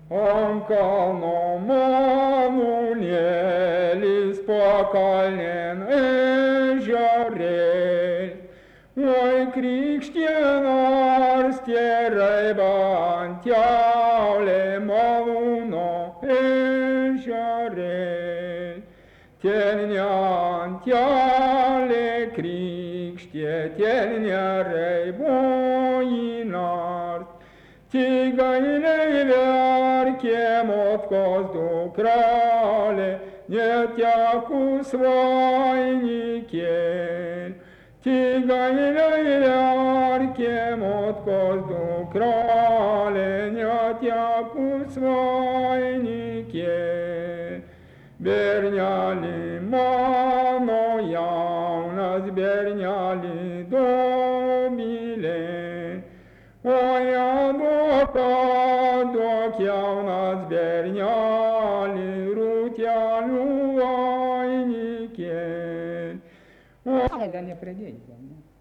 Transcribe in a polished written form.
Ant kalno manulėlis pakalnėn ežerėj. Oi krikštienas tėrai bantiaulė malūno ežerėj. Ten neantialė krikštė, ten nerai boinart. Tigailei verkė motkos dukrelė, netekus vainikėl. Tigailei verkė motkos dukrelė, netekus vainikėl. Berneli mano jaunas, berneli dobilė. Oi, duok jaunas berneli, rūtelių vainikėl. O, dar nepradėjai.